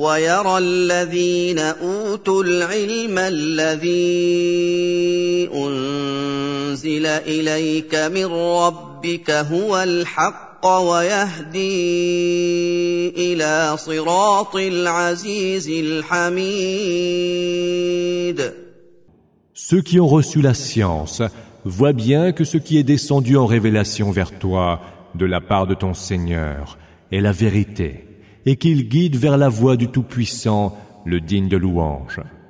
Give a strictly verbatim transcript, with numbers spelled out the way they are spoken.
ويرى الذين أوتوا العلم الذي أنزل إليك من ربك هو الحق ويهدي إلى صراط العزيز الحميد. Ceux qui ont reçu la science voient bien que ce qui est descendu en révélation vers toi de la part de ton Seigneur est la vérité et qu'il guide vers la voie du Tout-Puissant, le digne de louange.